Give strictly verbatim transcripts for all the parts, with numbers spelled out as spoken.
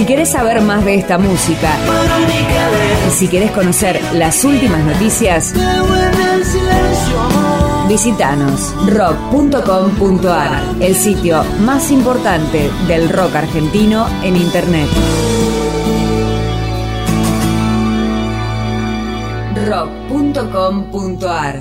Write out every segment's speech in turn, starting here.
querés saber más de esta música y si querés conocer las últimas noticias, visítanos rock punto com punto ar, el sitio más importante del rock argentino en internet. rock punto com punto ar.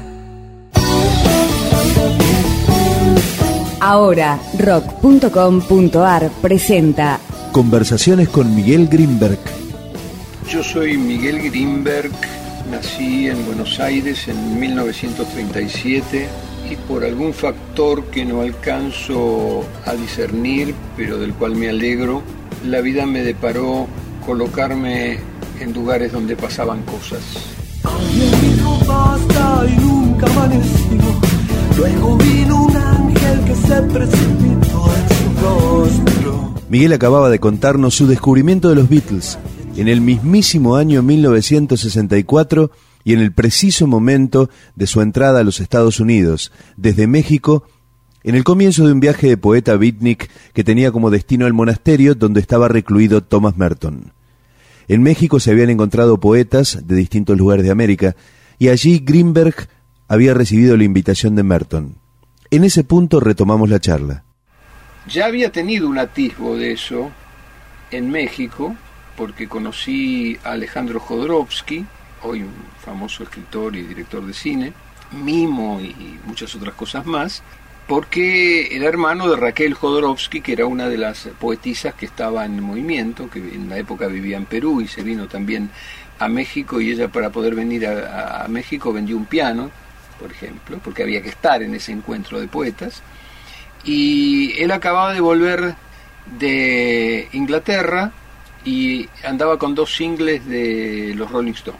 Ahora, rock punto com punto ar presenta Conversaciones con Miguel Grinberg. Yo soy Miguel Grinberg, nací en Buenos Aires en mil novecientos treinta y siete y por algún factor que no alcanzo a discernir, pero del cual me alegro, la vida me deparó colocarme en lugares donde pasaban cosas. Alguien dijo basta y nunca amaneció. Luego vino un ángel que se precipitó en su rostro. Miguel acababa de contarnos su descubrimiento de los Beatles en el mismísimo año mil novecientos sesenta y cuatro y en el preciso momento de su entrada a los Estados Unidos, desde México, en el comienzo de un viaje de poeta beatnik que tenía como destino el monasterio donde estaba recluido Thomas Merton. En México se habían encontrado poetas de distintos lugares de América y allí Grinberg había recibido la invitación de Merton. En ese punto retomamos la charla. Ya había tenido un atisbo de eso en México porque conocí a Alejandro Jodorowsky, hoy un famoso escritor y director de cine, mimo y muchas otras cosas más, porque era hermano de Raquel Jodorowsky, que era una de las poetisas que estaba en movimiento, que en la época vivía en Perú y se vino también a México, y ella para poder venir a, a México vendió un piano, por ejemplo, porque había que estar en ese encuentro de poetas, y él acababa de volver de Inglaterra y andaba con dos singles de los Rolling Stones.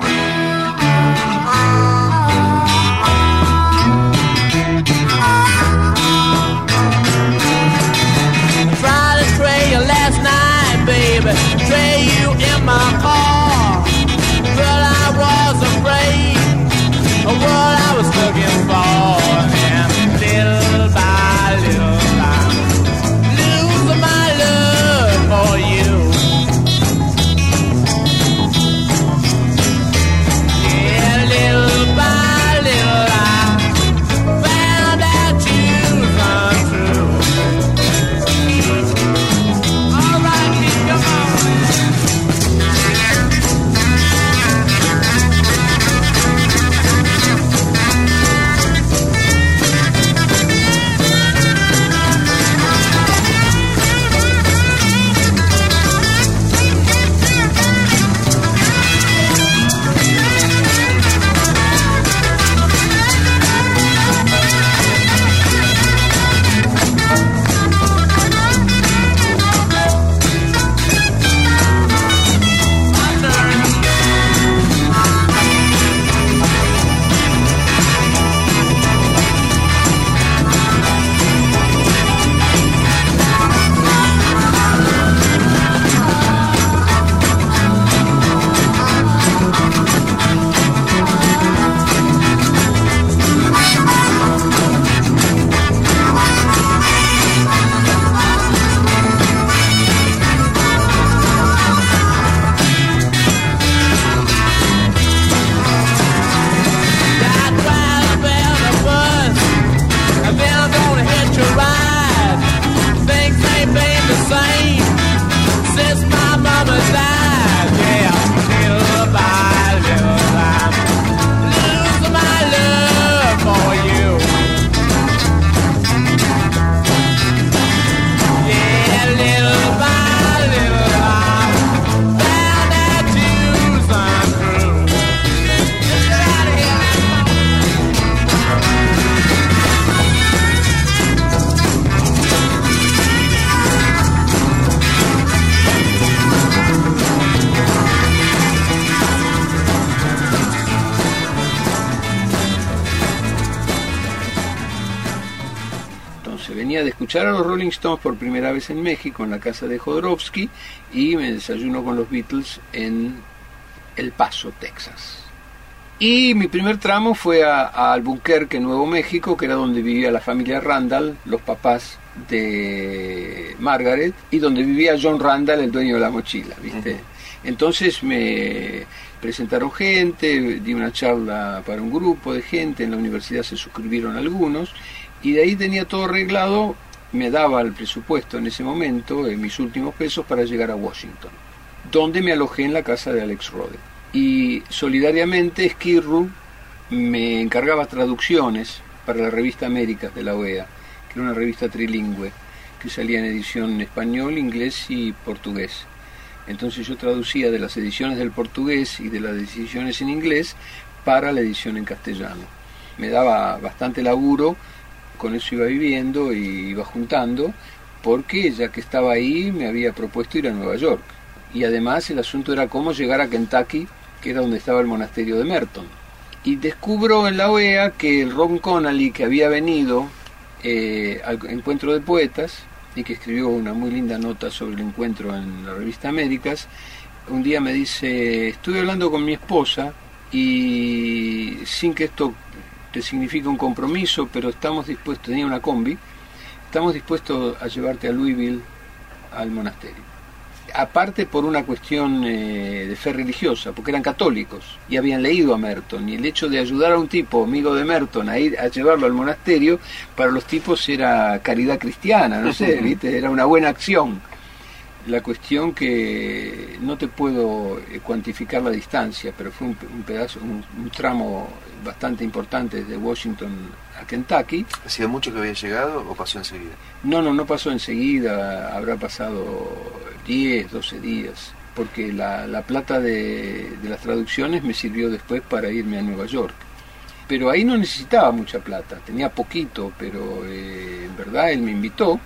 Last night, baby, stray you in my car, but I was afraid of what I was looking for, and little by little I lose my love for you. Yeah, little by little I found out you was untrue. Venía de escuchar a los Rolling Stones por primera vez en México, en la casa de Jodorowsky, y me desayuno con los Beatles en El Paso, Texas. Y mi primer tramo fue a, a Albuquerque, Nuevo México, que era donde vivía la familia Randall, los papás de Margaret y donde vivía John Randall, el dueño de la mochila, ¿viste? Uh-huh. Entonces me presentaron gente, di una charla para un grupo de gente, en la universidad se suscribieron algunos, y de ahí tenía todo arreglado, me daba el presupuesto en ese momento, en mis últimos pesos, para llegar a Washington, donde me alojé en la casa de Alex Rode. Y solidariamente Skid Row me encargaba traducciones para la revista Américas de la O E A, que era una revista trilingüe, que salía en edición en español, inglés y portugués. Entonces yo traducía de las ediciones del portugués y de las ediciones en inglés para la edición en castellano. Me daba bastante laburo, con eso iba viviendo y iba juntando, porque ya que estaba ahí me había propuesto ir a Nueva York. Y además el asunto era cómo llegar a Kentucky, que era donde estaba el monasterio de Merton. Y descubro en la O E A que el Ron Connolly, que había venido eh, al encuentro de poetas y que escribió una muy linda nota sobre el encuentro en la revista Américas, un día me dice: estuve hablando con mi esposa y sin que esto te signifique un compromiso, pero estamos dispuestos, tenía una combi, estamos dispuestos a llevarte a Louisville al monasterio. Aparte por una cuestión eh, de fe religiosa, porque eran católicos y habían leído a Merton, y el hecho de ayudar a un tipo amigo de Merton a ir a llevarlo al monasterio, para los tipos era caridad cristiana, no sé, ¿viste? Era una buena acción. La cuestión que no te puedo cuantificar la distancia, pero fue un, un pedazo, un, un tramo bastante importante desde Washington a Kentucky. ¿Hacía mucho que había llegado o pasó enseguida? No, no, no pasó enseguida, habrá pasado diez, doce días, porque la, la plata de, de las traducciones me sirvió después para irme a Nueva York. Pero ahí no necesitaba mucha plata, tenía poquito, pero eh, en verdad él me invitó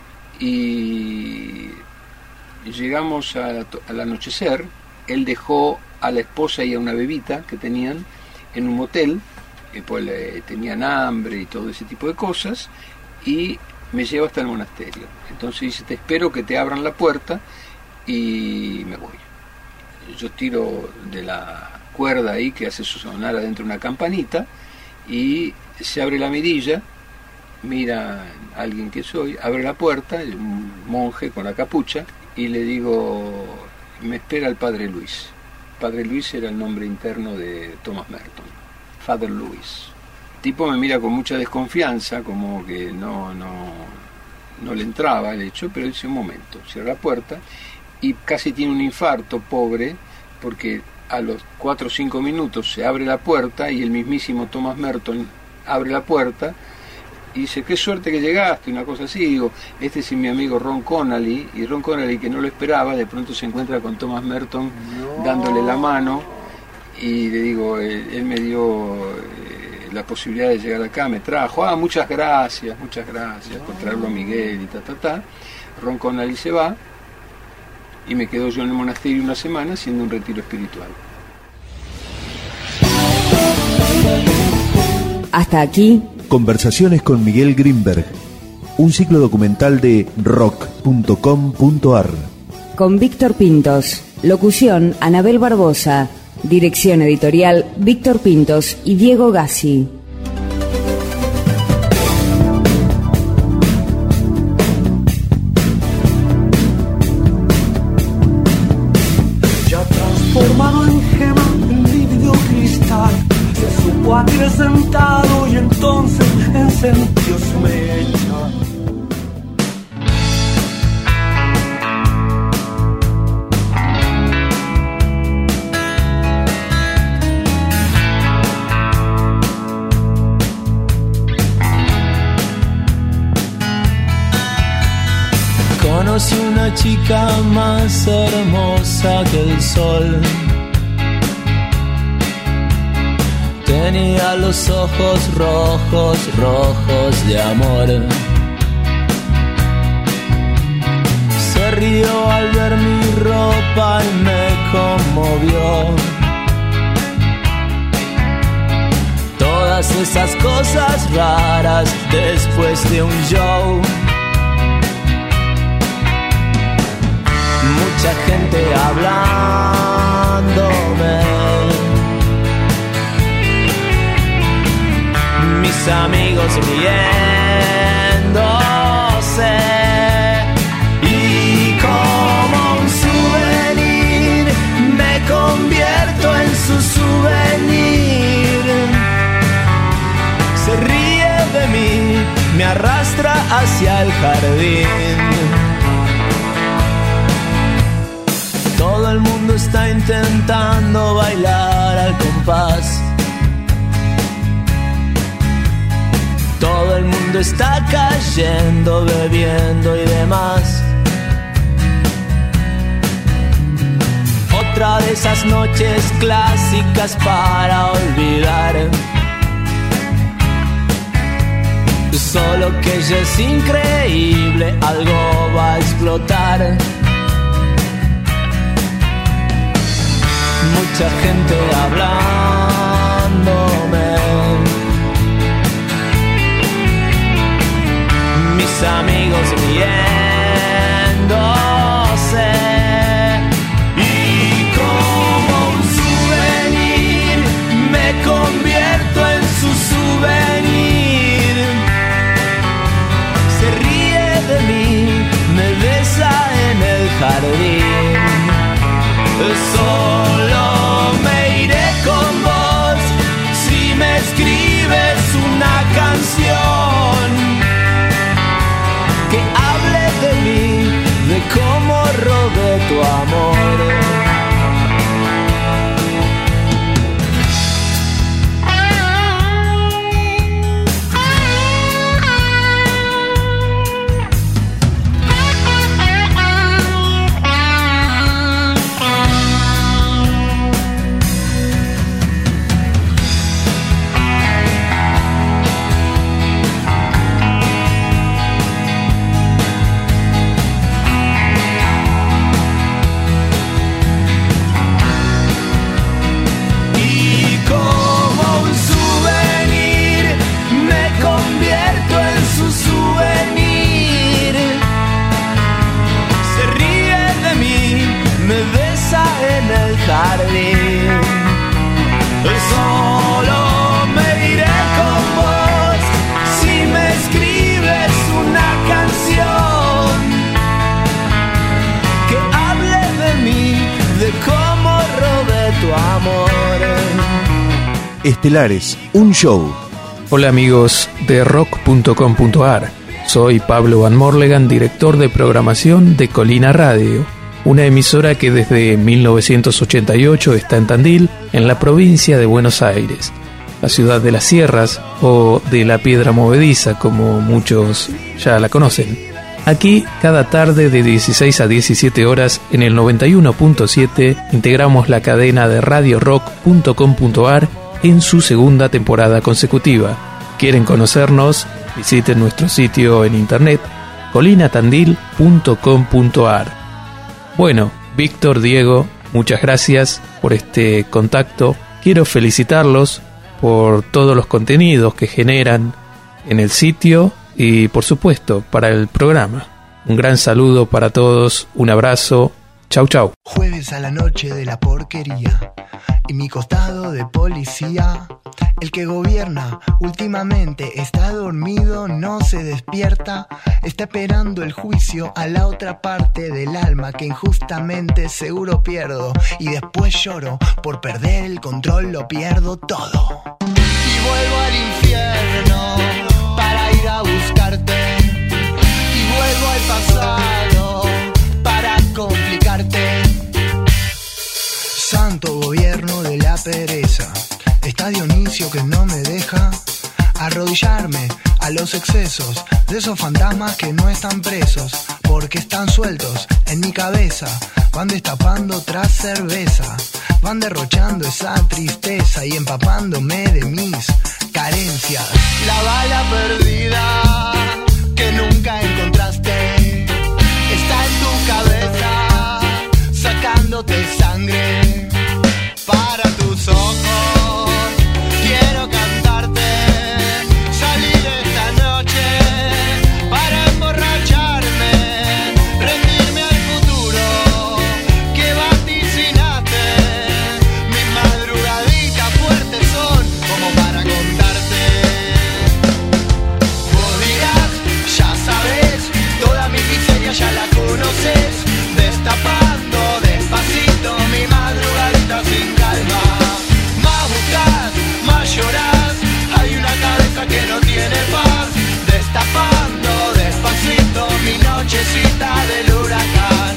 y llegamos a, al anochecer. Él dejó a la esposa y a una bebita que tenían en un motel, que pues eh, tenían hambre y todo ese tipo de cosas, y me lleva hasta el monasterio. Entonces dice: te espero que te abran la puerta, y me voy. Yo tiro de la cuerda ahí que hace sonar adentro una campanita, y se abre la mirilla, mira a alguien que soy, abre la puerta, un monje con la capucha, y le digo: me espera el Padre Luis. Padre Luis era el nombre interno de Thomas Merton, Father Louis. El tipo me mira con mucha desconfianza, como que no, no, no le entraba el hecho, pero dice: un momento, cierra la puerta, y casi tiene un infarto, pobre, porque a los cuatro o cinco minutos se abre la puerta y el mismísimo Thomas Merton abre la puerta y dice: qué suerte que llegaste, una cosa así. Digo: este es mi amigo Ron Connolly. Y Ron Connolly, que no lo esperaba, de pronto se encuentra con Thomas Merton no. dándole la mano, y le digo: él, él me dio eh, la posibilidad de llegar acá, me trajo, ah, muchas gracias, muchas gracias no. por traerlo a Miguel y ta, ta, ta. Ron Connolly se va, y me quedo yo en el monasterio una semana haciendo un retiro espiritual. Hasta aquí Conversaciones con Miguel Grinberg, un ciclo documental de rock punto com punto ar. Con Víctor Pintos, locución Anabel Barbosa, dirección editorial Víctor Pintos y Diego Gassi. Ya transformado en gema, en lívido cristal, se supo acrecentado y entonces encendió su mecha. Conocí una chica más hermosa que el sol. Tenía los ojos rojos, rojos de amor. Se rió al ver mi ropa y me conmovió. Todas esas cosas raras después de un show. Mucha gente hablándome, mis amigos riéndose. hacia el jardín. Todo el mundo está intentando bailar al compás. Todo el mundo está cayendo, bebiendo y demás. Otra de esas noches clásicas para olvidar. Solo que ella es increíble, algo va a explotar. Mucha gente hablándome, mis amigos riéndose, y como un souvenir me convierto en su souvenir. Se ríe de mí, me besa en el jardín. Solo me iré con vos si me escribes una canción que hable de mí, de cómo robé tu amor. Solo me iré con vos si me escribes una canción que hable de mí, de cómo robé tu amor. Estelares, un show. Hola amigos de rock punto com punto a r. Soy Pablo Van Morlegan, director de programación de Colina Radio, una emisora que desde mil novecientos ochenta y ocho está en Tandil, en la provincia de Buenos Aires, la ciudad de las sierras o de la piedra movediza, como muchos ya la conocen. Aquí, cada tarde de dieciséis a diecisiete horas en el noventa y uno punto siete, integramos la cadena de radio rock punto com punto a r en su segunda temporada consecutiva. ¿Quieren conocernos? Visiten nuestro sitio en internet colina tandil punto com punto a r. Bueno, Víctor, Diego, muchas gracias por este contacto. Quiero felicitarlos por todos los contenidos que generan en el sitio y, por supuesto, para el programa. Un gran saludo para todos, un abrazo, chau chau. Jueves a la noche de la porquería y mi costado de policía. El que gobierna últimamente está dormido, no se despierta, está esperando el juicio a la otra parte del alma que injustamente seguro pierdo y después lloro por perder el control, lo pierdo todo. Y vuelvo al infierno para ir a buscarte y vuelvo al pasado para complicarte. Santo gobierno de la pereza, está Dionisio que no me deja arrodillarme a los excesos de esos fantasmas que no están presos porque están sueltos en mi cabeza. Van destapando tras cerveza, van derrochando esa tristeza y empapándome de mis carencias. La bala perdida que nunca encontraste está en tu cabeza, sacándote sangre para tus ojos. Quiero cantarte, salir esta noche para emborracharme, rendirme al futuro que vaticinaste. Mis madrugaditas fuertes son como para contarte. Vos dirás, ya sabes, del huracán.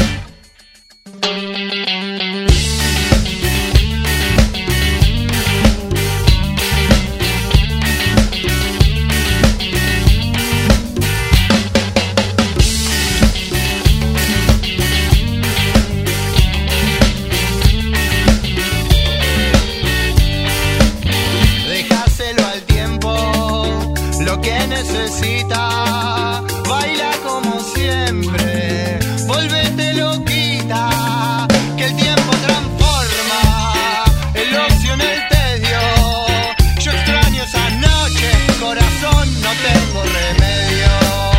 Dejáselo al tiempo lo que necesita, baila como siempre, volvete loquita, que el tiempo transforma el ocio en el tedio. Yo extraño esas noches, corazón, no tengo remedio.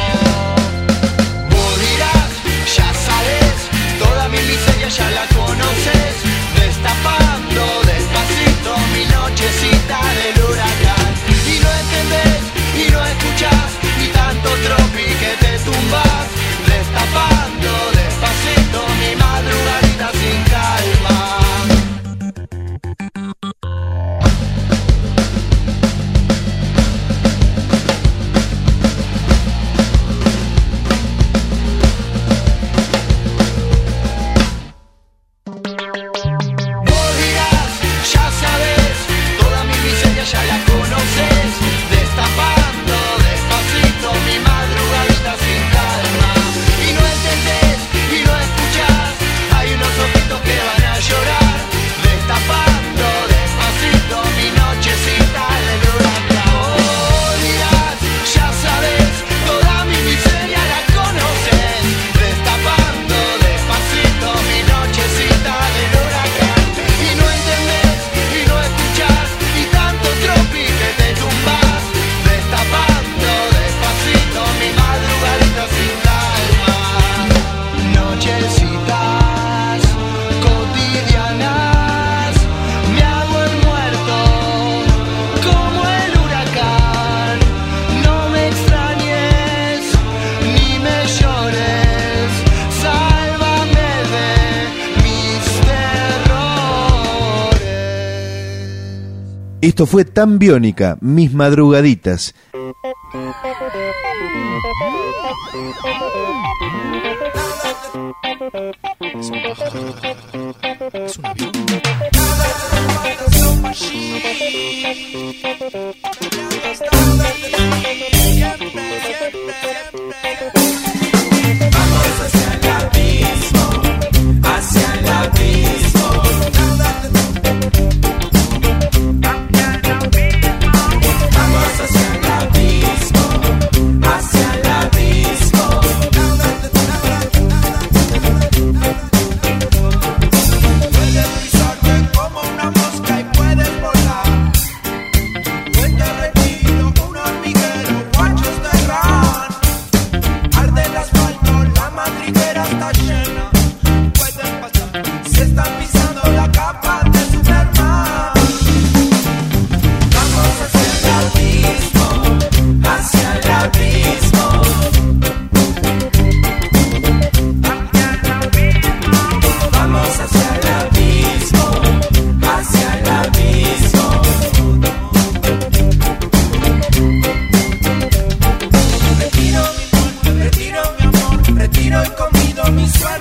Vos dirás, ya sabes, toda mi miseria ya la conoces, destapando despacito mi nochecita del huracán. Y no entendés, y no escuchás, y tanto tropi que te tumbas, destapando despacito mi madrugadita sin calma. Vos dirás, ya sabes, toda mi miseria ya la conoces, destapando despacito mi madrugadita sin calma. Y no entendés, y no escuchás, hay unos ojitos que van a llorar, destapando despacito mi nochecita del huracán. Vos dirás, ya sabes, toda mi miseria la conoces, destapando despacito mi nochecita del huracán. Y no entendés, y no escuchás, y tanto tropi que te tumbas, destapando despacito mi madrugadita sin calma. Nochecitas cotidianas, me hago el muerto como el huracán. No me extrañes, ni me llores, sálvame de mis terrores. Esto fue Tan Biónica, Mis Madrugaditas. Retiro mi amor, retiro y comido mi suerte.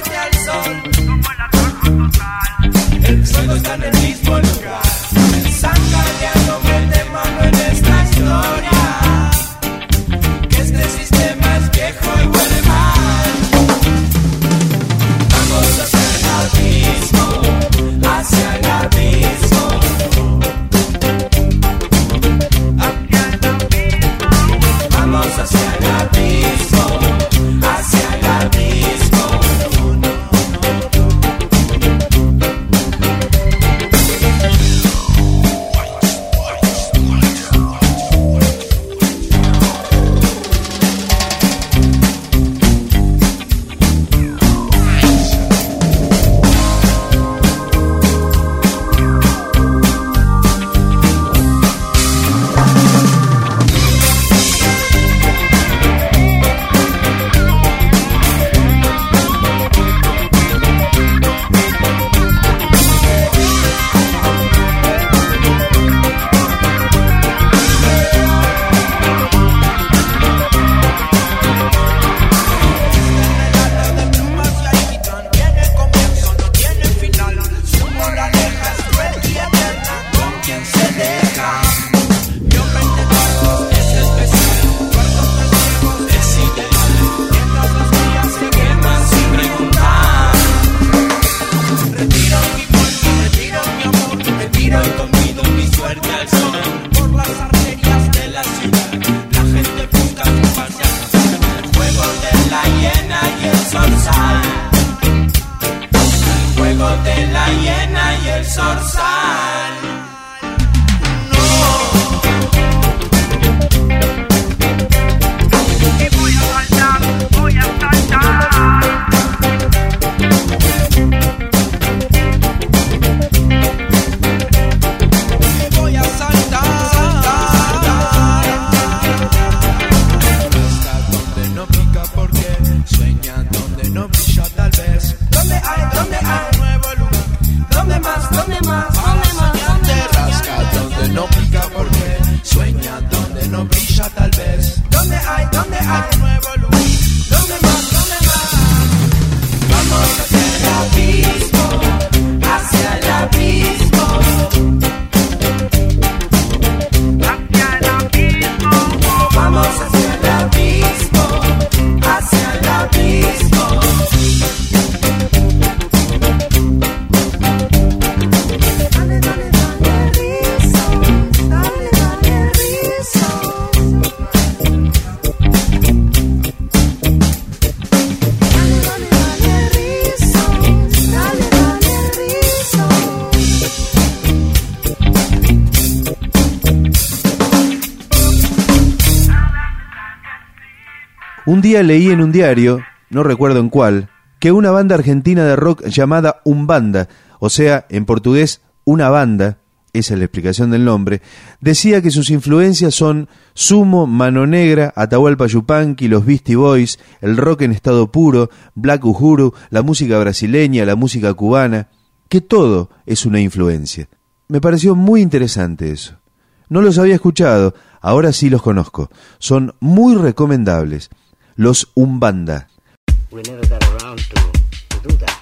Un día leí en un diario, no recuerdo en cuál, que una banda argentina de rock llamada Umbanda, o sea, en portugués, una banda, esa es la explicación del nombre, decía que sus influencias son Sumo, Mano Negra, Atahualpa Yupanqui, los Beastie Boys, el rock en estado puro, Black Uhuru, la música brasileña, la música cubana, que todo es una influencia. Me pareció muy interesante eso. No los había escuchado, ahora sí los conozco. Son muy recomendables. Los Umbanda. We never got around to, to do that.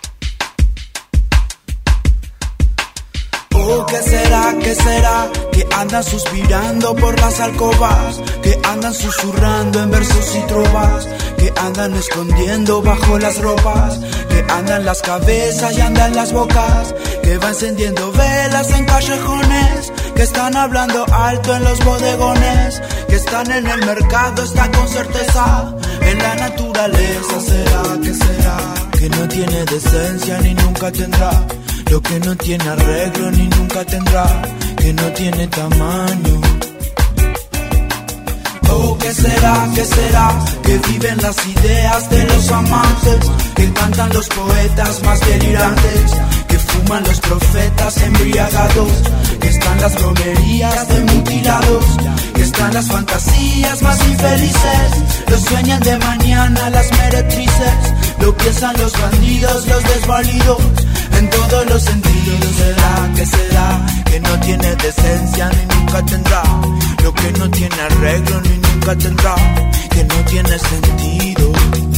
Oh, ¿qué será, qué será? Que andan suspirando por las alcobas, que andan susurrando en versos y trovas, que andan escondiendo bajo las ropas, que andan las cabezas y andan las bocas, que va encendiendo velas en callejones, que están hablando alto en los bodegones, que están en el mercado, está con certeza, en la naturaleza. ¿Será, qué será? Que no tiene decencia ni nunca tendrá, lo que no tiene arreglo ni nunca tendrá, que no tiene tamaño. Oh, ¿qué será, qué será? Que viven las ideas de los amantes, que cantan los poetas más delirantes, que fuman los profetas embriagados, que están las bromerías de mutilados, que están las fantasías más infelices, lo sueñan de mañana las meretrices, lo piensan los bandidos, los desvalidos, en todos los sentidos. ¿Será, qué será? Que no tiene decencia ni nunca tendrá, lo que no tiene arreglo ni nunca tendrá, que no tiene sentido.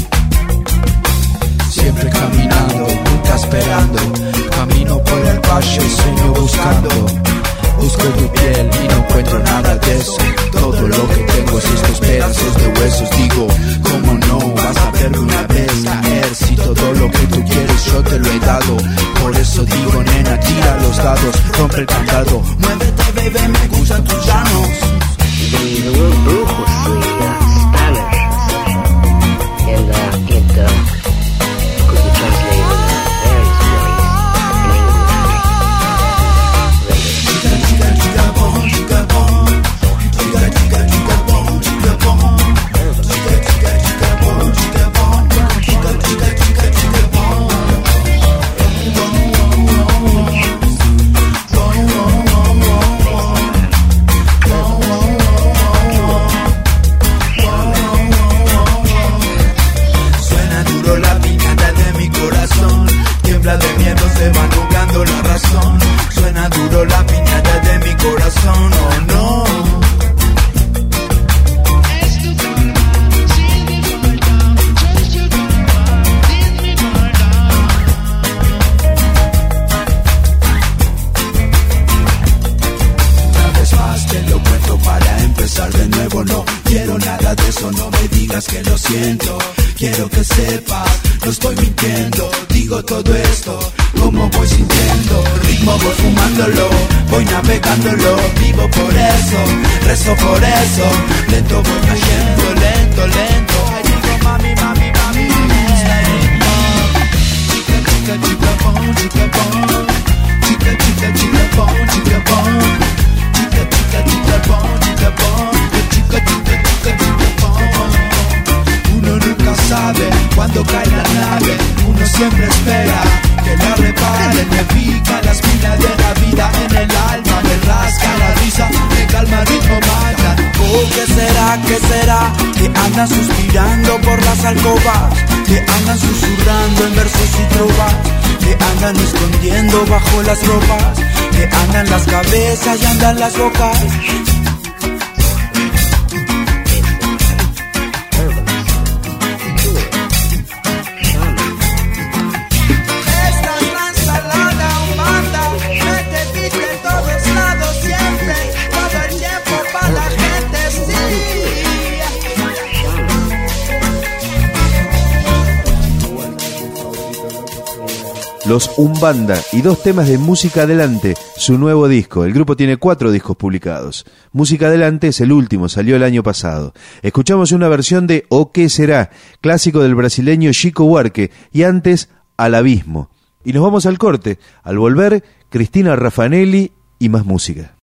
Siempre caminando, nunca esperando, camino por el valle y sueño buscando. Busco tu piel y no encuentro nada de eso. Todo lo que tengo es estos pedazos de huesos. Digo, ¿cómo no? Vas a verme una vez caer. Si todo lo que tú quieres yo te lo he dado. Por eso digo, nena, tira los dados, rompe el candado. Muévete, baby, me gustan tus llanos. The, the word brujo is uh, Spanish, and uh, it uh, could be translated in various ways in Que lo siento, quiero que sepas, no estoy mintiendo, digo todo esto, como voy sintiendo, ritmo voy fumándolo, voy navegándolo, vivo por eso, rezo por eso, lento voy cayendo, lento, lento, ay digo mami, mami, mami, chica, chica, chica, bon, chica, bon, chica, chica, chica, bon, chica, bon, chica, chica, chica, bon, chica, bon, chica, chica, chica, chica, bon. Uno nunca sabe cuándo cae la nave, uno siempre espera que la reparen, me pica la espina de la vida en el alma, me rasca la risa, me calma el ritmo mata. Oh, ¿qué será, qué será? Que andan suspirando por las alcobas, que andan susurrando en versos y trovas, que andan escondiendo bajo las ropas, que andan las cabezas y andan las bocas. Los Umbanda y dos temas de Música Adelante, su nuevo disco. El grupo tiene cuatro discos publicados. Música Adelante es el último, salió el año pasado. Escuchamos una versión de O qué será, clásico del brasileño Chico Buarque, y antes Al Abismo. Y nos vamos al corte. Al volver, Cristina Raffanelli y más música.